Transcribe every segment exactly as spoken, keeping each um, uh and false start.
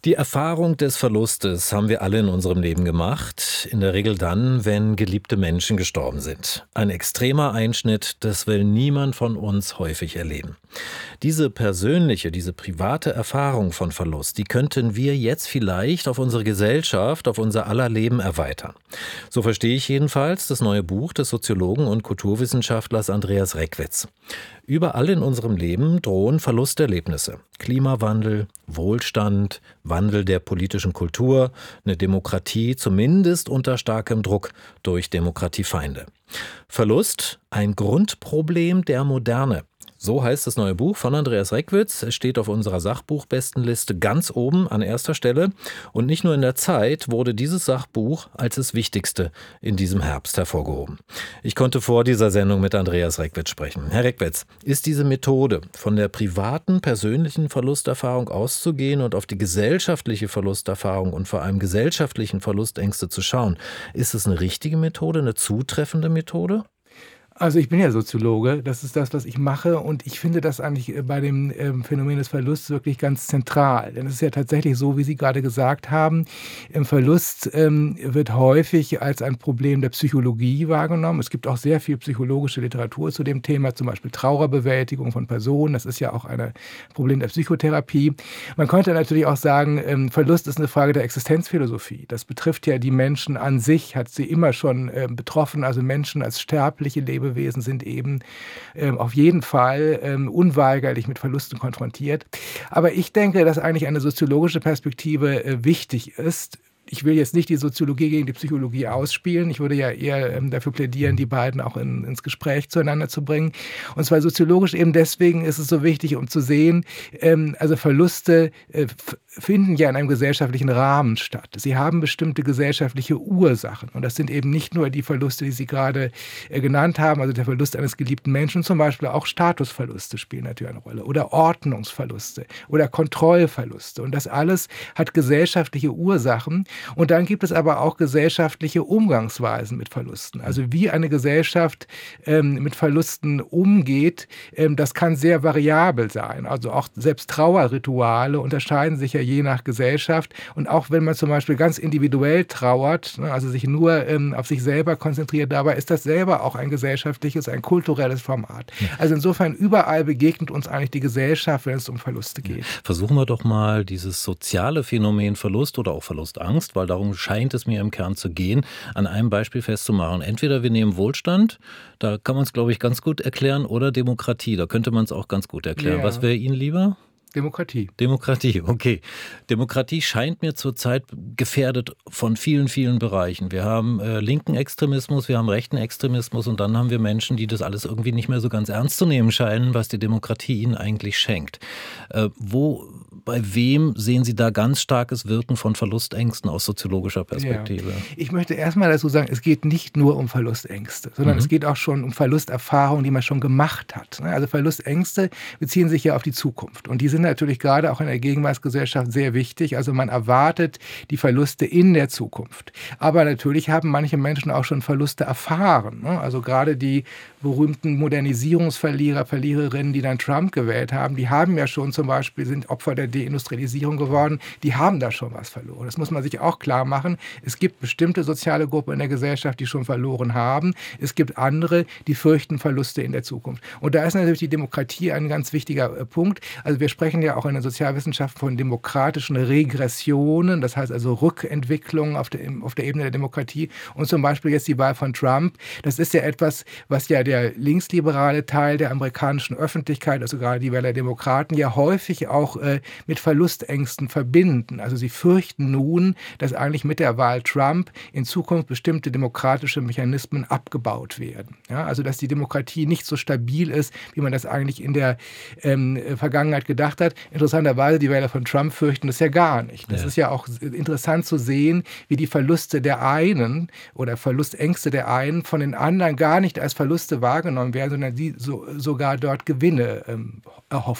Die Erfahrung des Verlustes haben wir alle in unserem Leben gemacht. In der Regel dann, wenn geliebte Menschen gestorben sind. Ein extremer Einschnitt, das will niemand von uns häufig erleben. Diese persönliche, diese private Erfahrung von Verlust, die könnten wir jetzt vielleicht auf unsere Gesellschaft, auf unser aller Leben erweitern. So verstehe ich jedenfalls das neue Buch des Soziologen und Kulturwissenschaftlers Andreas Reckwitz. Überall in unserem Leben drohen Verlusterlebnisse. Klimawandel, Wohlstand, Wandel der politischen Kultur, eine Demokratie zumindest unter starkem Druck durch Demokratiefeinde. Verlust, ein Grundproblem der Moderne. So heißt das neue Buch von Andreas Reckwitz. Es steht auf unserer Sachbuchbestenliste ganz oben an erster Stelle. Und nicht nur in der Zeit wurde dieses Sachbuch als das Wichtigste in diesem Herbst hervorgehoben. Ich konnte vor dieser Sendung mit Andreas Reckwitz sprechen. Herr Reckwitz, ist diese Methode, von der privaten, persönlichen Verlusterfahrung auszugehen und auf die gesellschaftliche Verlusterfahrung und vor allem gesellschaftlichen Verlustängste zu schauen, ist es eine richtige Methode, eine zutreffende Methode? Also ich bin ja Soziologe, das ist das, was ich mache, und ich finde das eigentlich bei dem ähm, Phänomen des Verlusts wirklich ganz zentral. Denn es ist ja tatsächlich so, wie Sie gerade gesagt haben, im Verlust ähm, wird häufig als ein Problem der Psychologie wahrgenommen. Es gibt auch sehr viel psychologische Literatur zu dem Thema, zum Beispiel Trauerbewältigung von Personen. Das ist ja auch ein Problem der Psychotherapie. Man könnte natürlich auch sagen, ähm, Verlust ist eine Frage der Existenzphilosophie. Das betrifft ja die Menschen an sich, hat sie immer schon äh, betroffen, also Menschen als sterbliche Lebewesen Lebewesen sind eben ähm, auf jeden Fall ähm, unweigerlich mit Verlusten konfrontiert. Aber ich denke, dass eigentlich eine soziologische Perspektive äh, wichtig ist. Ich will jetzt nicht die Soziologie gegen die Psychologie ausspielen. Ich würde ja eher ähm, dafür plädieren, die beiden auch in, ins Gespräch zueinander zu bringen. Und zwar soziologisch eben deswegen ist es so wichtig, um zu sehen, ähm, also Verluste äh, finden ja in einem gesellschaftlichen Rahmen statt. Sie haben bestimmte gesellschaftliche Ursachen. Und das sind eben nicht nur die Verluste, die Sie gerade äh, genannt haben, also der Verlust eines geliebten Menschen, zum Beispiel auch Statusverluste spielen natürlich eine Rolle oder Ordnungsverluste oder Kontrollverluste. Und das alles hat gesellschaftliche Ursachen. Und dann gibt es aber auch gesellschaftliche Umgangsweisen mit Verlusten. Also wie eine Gesellschaft ähm, mit Verlusten umgeht, ähm, das kann sehr variabel sein. Also auch selbst Trauerrituale unterscheiden sich ja je nach Gesellschaft. Und auch wenn man zum Beispiel ganz individuell trauert, ne, also sich nur ähm, auf sich selber konzentriert, dabei ist das selber auch ein gesellschaftliches, ein kulturelles Format. Also insofern überall begegnet uns eigentlich die Gesellschaft, wenn es um Verluste geht. Versuchen wir doch mal dieses soziale Phänomen Verlust oder auch Verlustangst, weil darum scheint es mir im Kern zu gehen, an einem Beispiel festzumachen. Entweder wir nehmen Wohlstand, da kann man es, glaube ich, ganz gut erklären, oder Demokratie, da könnte man es auch ganz gut erklären. Ja. Was wäre Ihnen lieber? Demokratie. Demokratie, okay. Demokratie scheint mir zurzeit gefährdet von vielen, vielen Bereichen. Wir haben äh, linken Extremismus, wir haben rechten Extremismus und dann haben wir Menschen, die das alles irgendwie nicht mehr so ganz ernst zu nehmen scheinen, was die Demokratie ihnen eigentlich schenkt. Äh, wo, bei wem sehen Sie da ganz starkes Wirken von Verlustängsten aus soziologischer Perspektive? Ja. Ich möchte erstmal dazu sagen, es geht nicht nur um Verlustängste, sondern mhm. es geht auch schon um Verlusterfahrungen, die man schon gemacht hat. Also Verlustängste beziehen sich ja auf die Zukunft und die sind natürlich gerade auch in der Gegenwartsgesellschaft sehr wichtig. Also man erwartet die Verluste in der Zukunft. Aber natürlich haben manche Menschen auch schon Verluste erfahren. Also gerade die berühmten Modernisierungsverlierer, Verliererinnen, die dann Trump gewählt haben, die haben ja schon zum Beispiel, sind Opfer der Deindustrialisierung geworden, die haben da schon was verloren. Das muss man sich auch klar machen. Es gibt bestimmte soziale Gruppen in der Gesellschaft, die schon verloren haben. Es gibt andere, die fürchten Verluste in der Zukunft. Und da ist natürlich die Demokratie ein ganz wichtiger Punkt. Also wir sprechen ja auch in der Sozialwissenschaft von demokratischen Regressionen, das heißt also Rückentwicklungen auf der, auf der Ebene der Demokratie. Und zum Beispiel jetzt die Wahl von Trump, das ist ja etwas, was ja der linksliberale Teil der amerikanischen Öffentlichkeit, also gerade die Wähler der Demokraten, ja häufig auch äh, mit Verlustängsten verbinden. Also sie fürchten nun, dass eigentlich mit der Wahl Trump in Zukunft bestimmte demokratische Mechanismen abgebaut werden. Ja, also dass die Demokratie nicht so stabil ist, wie man das eigentlich in der ähm, Vergangenheit gedacht hat. Interessanterweise, die Wähler von Trump fürchten das ja gar nicht. Das ja. ist ja auch interessant zu sehen, wie die Verluste der einen oder Verlustängste der einen von den anderen gar nicht als Verluste wahrgenommen werden, sondern die so, sogar dort Gewinne ähm, erhoffen.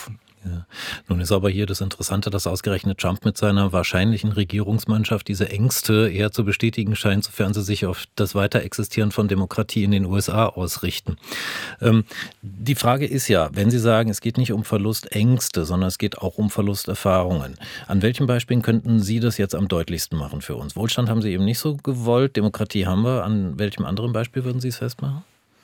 Ja. Nun ist aber hier das Interessante, dass ausgerechnet Trump mit seiner wahrscheinlichen Regierungsmannschaft diese Ängste eher zu bestätigen scheint, sofern sie sich auf das Weiterexistieren von Demokratie in den U S A ausrichten. Ähm, die Frage ist ja, wenn Sie sagen, es geht nicht um Verlustängste, sondern es geht auch um Verlusterfahrungen. An welchen Beispielen könnten Sie das jetzt am deutlichsten machen für uns? Wohlstand haben Sie eben nicht so gewollt, Demokratie haben wir. An welchem anderen Beispiel würden Sie es festmachen?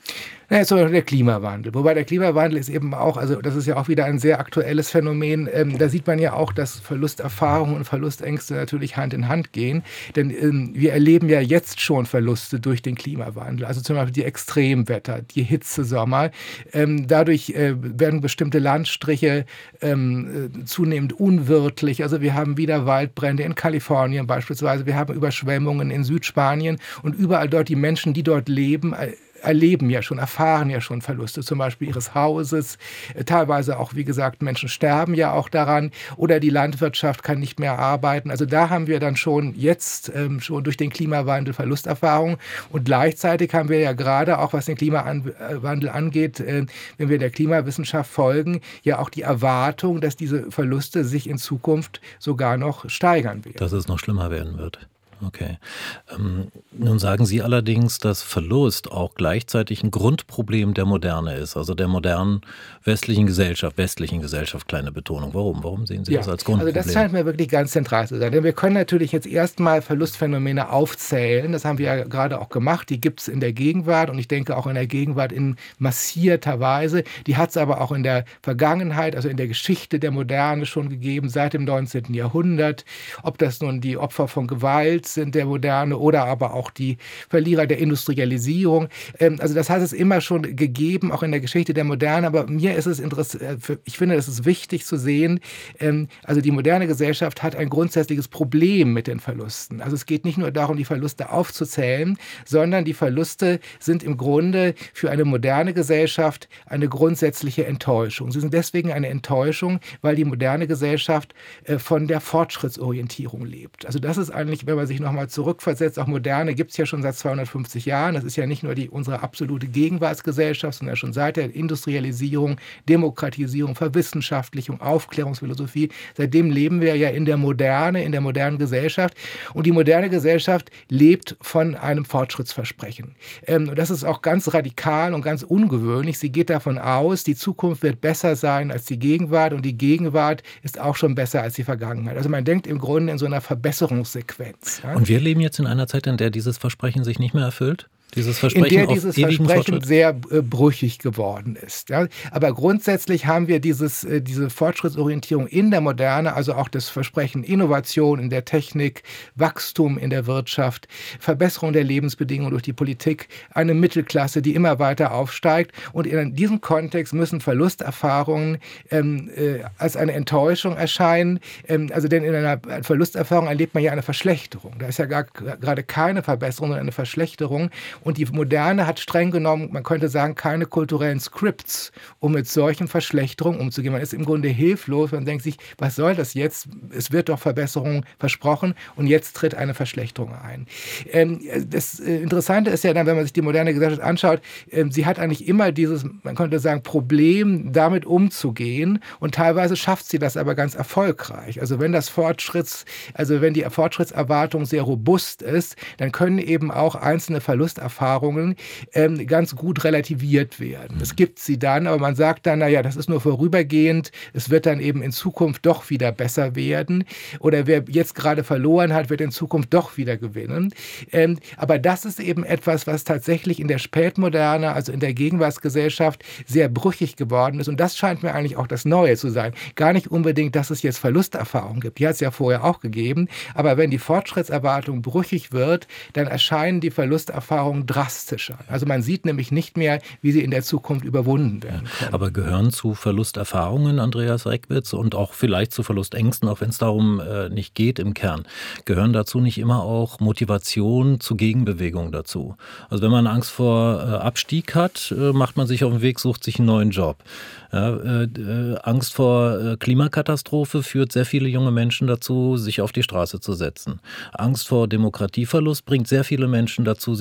Ja, zum Beispiel der Klimawandel. Wobei der Klimawandel ist eben auch, also das ist ja auch wieder ein sehr aktuelles Phänomen. Ähm, da sieht man ja auch, dass Verlusterfahrungen und Verlustängste natürlich Hand in Hand gehen. Denn ähm, wir erleben ja jetzt schon Verluste durch den Klimawandel. Also zum Beispiel die Extremwetter, die Hitzesommer. Ähm, dadurch äh, werden bestimmte Landstriche ähm, äh, zunehmend unwirtlich. Also wir haben wieder Waldbrände in Kalifornien beispielsweise. Wir haben Überschwemmungen in Südspanien. Und überall dort die Menschen, die dort leben, äh, erleben ja schon, erfahren ja schon Verluste, zum Beispiel ihres Hauses. Teilweise auch, wie gesagt, Menschen sterben ja auch daran oder die Landwirtschaft kann nicht mehr arbeiten. Also da haben wir dann schon jetzt ähm, schon durch den Klimawandel Verlusterfahrungen und gleichzeitig haben wir ja gerade auch, was den Klimawandel angeht, äh, wenn wir der Klimawissenschaft folgen, ja auch die Erwartung, dass diese Verluste sich in Zukunft sogar noch steigern werden. Dass es noch schlimmer werden wird. Okay. Ähm, nun sagen Sie allerdings, dass Verlust auch gleichzeitig ein Grundproblem der Moderne ist, also der modernen westlichen Gesellschaft, westlichen Gesellschaft, kleine Betonung. Warum? Warum sehen Sie ja, das als Grundproblem? Also das scheint mir wirklich ganz zentral zu sein. Denn wir können natürlich jetzt erstmal Verlustphänomene aufzählen. Das haben wir ja gerade auch gemacht. Die gibt es in der Gegenwart und ich denke auch in der Gegenwart in massierter Weise. Die hat es aber auch in der Vergangenheit, also in der Geschichte der Moderne schon gegeben, seit dem neunzehnten Jahrhundert. Ob das nun die Opfer von Gewalt sind der Moderne oder aber auch die Verlierer der Industrialisierung. Also das hat es immer schon gegeben, auch in der Geschichte der Moderne. Aber mir ist es interessant, ich finde, es ist wichtig zu sehen, also die moderne Gesellschaft hat ein grundsätzliches Problem mit den Verlusten. Also es geht nicht nur darum, die Verluste aufzuzählen, sondern die Verluste sind im Grunde für eine moderne Gesellschaft eine grundsätzliche Enttäuschung. Sie sind deswegen eine Enttäuschung, weil die moderne Gesellschaft von der Fortschrittsorientierung lebt. Also das ist eigentlich, wenn man sich nochmal zurückversetzt, auch Moderne gibt es ja schon seit zweihundertfünfzig Jahren. Das ist ja nicht nur die, unsere absolute Gegenwartsgesellschaft, sondern schon seit der Industrialisierung, Demokratisierung, Verwissenschaftlichung, Aufklärungsphilosophie. Seitdem leben wir ja in der Moderne, in der modernen Gesellschaft. Und die moderne Gesellschaft lebt von einem Fortschrittsversprechen. Ähm, und das ist auch ganz radikal und ganz ungewöhnlich. Sie geht davon aus, die Zukunft wird besser sein als die Gegenwart und die Gegenwart ist auch schon besser als die Vergangenheit. Also man denkt im Grunde in so einer Verbesserungssequenz. Ja? Und wir leben jetzt in einer Zeit, in der dieses Versprechen sich nicht mehr erfüllt? Dieses Versprechen in der dieses auf ewigen Versprechen Fortschritt? sehr äh, brüchig geworden ist. Ja? Aber grundsätzlich haben wir dieses, äh, diese Fortschrittsorientierung in der Moderne, also auch das Versprechen Innovation in der Technik, Wachstum in der Wirtschaft, Verbesserung der Lebensbedingungen durch die Politik, eine Mittelklasse, die immer weiter aufsteigt. Und in diesem Kontext müssen Verlusterfahrungen ähm, äh, als eine Enttäuschung erscheinen. Ähm, also denn in einer Verlusterfahrung erlebt man ja eine Verschlechterung. Da ist ja gar, gerade keine Verbesserung, sondern eine Verschlechterung. Und die Moderne hat streng genommen, man könnte sagen, keine kulturellen Scripts, um mit solchen Verschlechterungen umzugehen. Man ist im Grunde hilflos. Man denkt sich, was soll das jetzt? Es wird doch Verbesserung versprochen und jetzt tritt eine Verschlechterung ein. Ähm, das Interessante ist ja dann, wenn man sich die moderne Gesellschaft anschaut, ähm, sie hat eigentlich immer dieses, man könnte sagen, Problem, damit umzugehen. Und teilweise schafft sie das aber ganz erfolgreich. Also wenn das Fortschritts, also wenn die Fortschrittserwartung sehr robust ist, dann können eben auch einzelne Verlusterfahrungen Erfahrungen ähm, ganz gut relativiert werden. Es gibt sie dann, aber man sagt dann, naja, das ist nur vorübergehend, es wird dann eben in Zukunft doch wieder besser werden oder wer jetzt gerade verloren hat, wird in Zukunft doch wieder gewinnen. Ähm, aber das ist eben etwas, was tatsächlich in der Spätmoderne, also in der Gegenwartsgesellschaft sehr brüchig geworden ist und das scheint mir eigentlich auch das Neue zu sein. Gar nicht unbedingt, dass es jetzt Verlusterfahrungen gibt, die hat es ja vorher auch gegeben, aber wenn die Fortschrittserwartung brüchig wird, dann erscheinen die Verlusterfahrungen drastischer. Also man sieht nämlich nicht mehr, wie sie in der Zukunft überwunden werden können. Aber gehören zu Verlusterfahrungen, Andreas Reckwitz, und auch vielleicht zu Verlustängsten, auch wenn es darum äh, nicht geht im Kern, gehören dazu nicht immer auch Motivation zu Gegenbewegung dazu? Also wenn man Angst vor äh, Abstieg hat, äh, macht man sich auf den Weg, sucht sich einen neuen Job. Ja, äh, äh, Angst vor äh, Klimakatastrophe führt sehr viele junge Menschen dazu, sich auf die Straße zu setzen. Angst vor Demokratieverlust bringt sehr viele Menschen dazu, sich für die Demokratie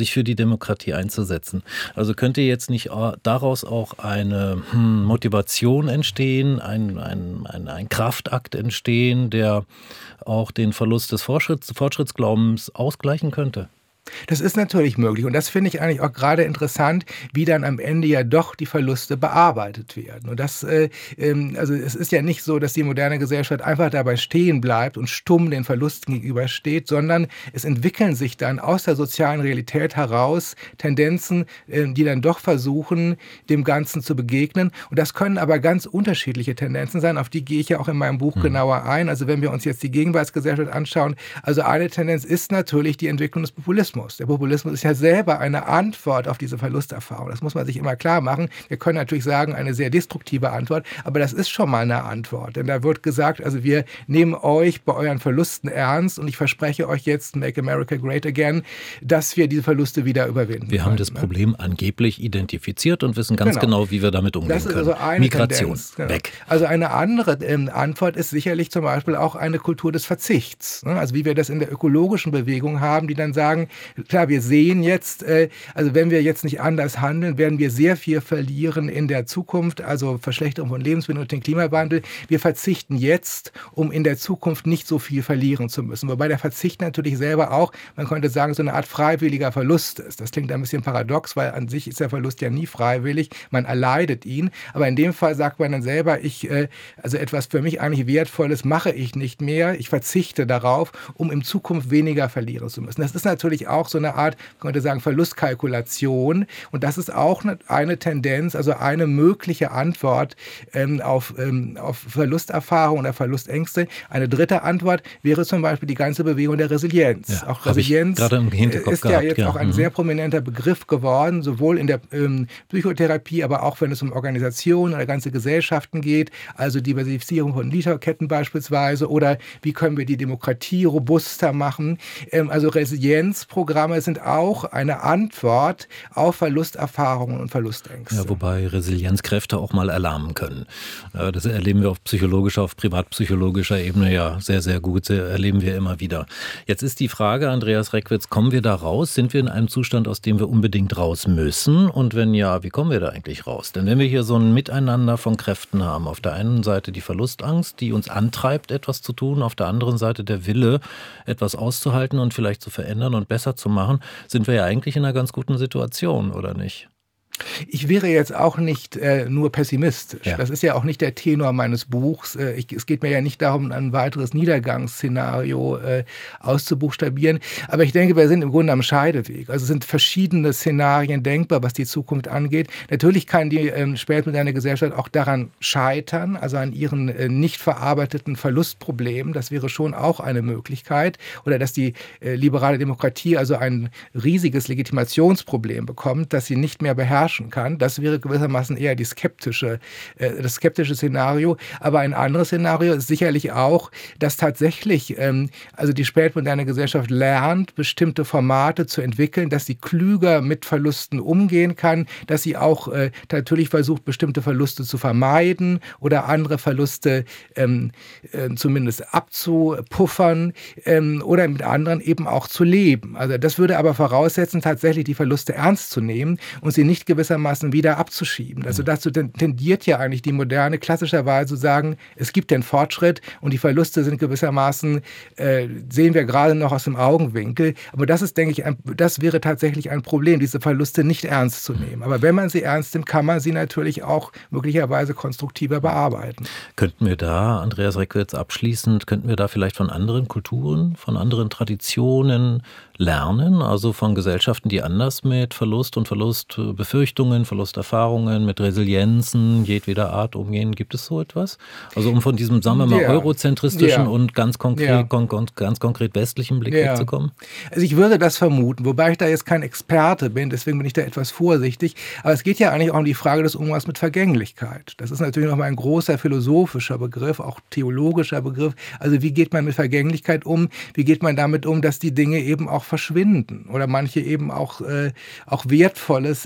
Demokratie einzusetzen. Also könnte jetzt nicht daraus auch eine hm, Motivation entstehen, ein, ein, ein, ein Kraftakt entstehen, der auch den Verlust des Fortschritts, Fortschrittsglaubens ausgleichen könnte? Das ist natürlich möglich und das finde ich eigentlich auch gerade interessant, wie dann am Ende ja doch die Verluste bearbeitet werden. Und das, äh, ähm, also es ist ja nicht so, dass die moderne Gesellschaft einfach dabei stehen bleibt und stumm den Verlusten gegenübersteht, sondern es entwickeln sich dann aus der sozialen Realität heraus Tendenzen, äh, die dann doch versuchen, dem Ganzen zu begegnen. Und das können aber ganz unterschiedliche Tendenzen sein, auf die gehe ich ja auch in meinem Buch mhm. genauer ein. Also wenn wir uns jetzt die Gegenwartsgesellschaft anschauen, also eine Tendenz ist natürlich die Entwicklung des Populismus. Der Populismus ist ja selber eine Antwort auf diese Verlusterfahrung. Das muss man sich immer klar machen. Wir können natürlich sagen, eine sehr destruktive Antwort, aber das ist schon mal eine Antwort. Denn da wird gesagt, also wir nehmen euch bei euren Verlusten ernst und ich verspreche euch jetzt, Make America Great Again, dass wir diese Verluste wieder überwinden Wir können, haben das ne? Problem angeblich identifiziert und wissen ganz genau, genau wie wir damit umgehen das ist können. Also eine Migration, Tendenz, genau. weg. Also eine andere ähm, Antwort ist sicherlich zum Beispiel auch eine Kultur des Verzichts. Ne? Also wie wir das in der ökologischen Bewegung haben, die dann sagen, klar, wir sehen jetzt, äh, also wenn wir jetzt nicht anders handeln, werden wir sehr viel verlieren in der Zukunft, also Verschlechterung von Lebensmitteln und den Klimawandel. Wir verzichten jetzt, um in der Zukunft nicht so viel verlieren zu müssen. Wobei der Verzicht natürlich selber auch, man könnte sagen, so eine Art freiwilliger Verlust ist. Das klingt ein bisschen paradox, weil an sich ist der Verlust ja nie freiwillig, man erleidet ihn. Aber in dem Fall sagt man dann selber, ich, äh, also etwas für mich eigentlich Wertvolles mache ich nicht mehr, ich verzichte darauf, um in Zukunft weniger verlieren zu müssen. Das ist natürlich auch so eine Art, man könnte sagen, Verlustkalkulation. Und das ist auch eine Tendenz, also eine mögliche Antwort ähm, auf, ähm, auf Verlusterfahrung oder Verlustängste. Eine dritte Antwort wäre zum Beispiel die ganze Bewegung der Resilienz. Ja, auch Resilienz im Hinterkopf ist ja gehabt, jetzt ja. auch ein mhm. sehr prominenter Begriff geworden, sowohl in der ähm, Psychotherapie, aber auch wenn es um Organisationen oder ganze Gesellschaften geht, also Diversifizierung von Lieferketten beispielsweise oder wie können wir die Demokratie robuster machen. Ähm, also Resilienzprogramme sind auch eine Antwort auf Verlusterfahrungen und Verlustängste. Ja, wobei Resilienzkräfte auch mal erlahmen können. Das erleben wir auf psychologischer, auf privatpsychologischer Ebene ja sehr, sehr gut, erleben wir immer wieder. Jetzt ist die Frage, Andreas Reckwitz, kommen wir da raus? Sind wir in einem Zustand, aus dem wir unbedingt raus müssen? Und wenn ja, wie kommen wir da eigentlich raus? Denn wenn wir hier so ein Miteinander von Kräften haben, auf der einen Seite die Verlustangst, die uns antreibt, etwas zu tun, auf der anderen Seite der Wille, etwas auszuhalten und vielleicht zu verändern und besser zu machen, sind wir ja eigentlich in einer ganz guten Situation, oder nicht? Ich wäre jetzt auch nicht äh, nur pessimistisch. Ja. Das ist ja auch nicht der Tenor meines Buchs. Äh, ich, es geht mir ja nicht darum, ein weiteres Niedergangsszenario äh, auszubuchstabieren. Aber ich denke, wir sind im Grunde am Scheideweg. Also es sind verschiedene Szenarien denkbar, was die Zukunft angeht. Natürlich kann die ähm, spätmoderne Gesellschaft auch daran scheitern, also an ihren äh, nicht verarbeiteten Verlustproblemen. Das wäre schon auch eine Möglichkeit. Oder dass die äh, liberale Demokratie also ein riesiges Legitimationsproblem bekommt, das sie nicht mehr beherrschen kann. Das wäre gewissermaßen eher die skeptische, äh, das skeptische Szenario. Aber ein anderes Szenario ist sicherlich auch, dass tatsächlich ähm, also die spätmoderne Gesellschaft lernt, bestimmte Formate zu entwickeln, dass sie klüger mit Verlusten umgehen kann, dass sie auch äh, natürlich versucht, bestimmte Verluste zu vermeiden oder andere Verluste ähm, äh, zumindest abzupuffern ähm, oder mit anderen eben auch zu leben. Also das würde aber voraussetzen, tatsächlich die Verluste ernst zu nehmen und sie nicht gewissermaßen wieder abzuschieben. Also dazu tendiert ja eigentlich die Moderne klassischerweise zu sagen, es gibt den Fortschritt und die Verluste sind gewissermaßen, äh, sehen wir gerade noch aus dem Augenwinkel. Aber das ist, denke ich, ein, das wäre tatsächlich ein Problem, diese Verluste nicht ernst zu nehmen. Aber wenn man sie ernst nimmt, kann man sie natürlich auch möglicherweise konstruktiver bearbeiten. Könnten wir da, Andreas Reckwitz, abschließend, könnten wir da vielleicht von anderen Kulturen, von anderen Traditionen lernen, also von Gesellschaften, die anders mit Verlust und Verlustbefürchtungen, Verlusterfahrungen, mit Resilienzen jedweder Art umgehen? Gibt es so etwas? Also um von diesem, sagen wir mal, ja. eurozentristischen ja. und ganz konkret, ja. kon- ganz konkret westlichen Blick ja. wegzukommen? Also ich würde das vermuten, wobei ich da jetzt kein Experte bin, deswegen bin ich da etwas vorsichtig. Aber es geht ja eigentlich auch um die Frage des Umgangs mit Vergänglichkeit. Das ist natürlich nochmal ein großer philosophischer Begriff, auch theologischer Begriff. Also wie geht man mit Vergänglichkeit um? Wie geht man damit um, dass die Dinge eben auch verschwinden oder manche eben auch, äh, auch Wertvolles irgendwann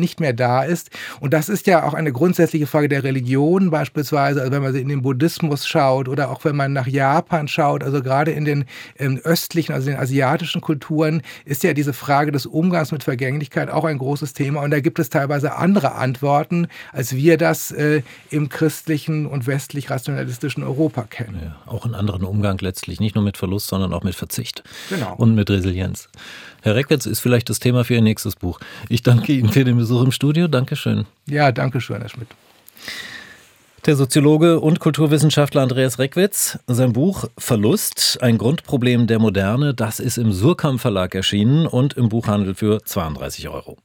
nicht mehr da ist. Und das ist ja auch eine grundsätzliche Frage der Religion beispielsweise, also wenn man in den Buddhismus schaut oder auch wenn man nach Japan schaut, also gerade in den ähm, östlichen, also den asiatischen Kulturen ist ja diese Frage des Umgangs mit Vergänglichkeit auch ein großes Thema. Und da gibt es teilweise andere Antworten, als wir das äh, im christlichen und westlich-rationalistischen Europa kennen. Ja, auch einen anderen Umgang letztlich, nicht nur mit Verlust, sondern auch mit Verzicht. Genau. Und mit Resilienz. Herr Reckwitz, ist vielleicht das Thema für Ihr nächstes Buch. Ich danke Ihnen für den Besuch im Studio. Dankeschön. Ja, danke schön, Herr Schmidt. Der Soziologe und Kulturwissenschaftler Andreas Reckwitz, sein Buch Verlust, ein Grundproblem der Moderne, das ist im Suhrkamp Verlag erschienen und im Buchhandel für zweiunddreißig Euro.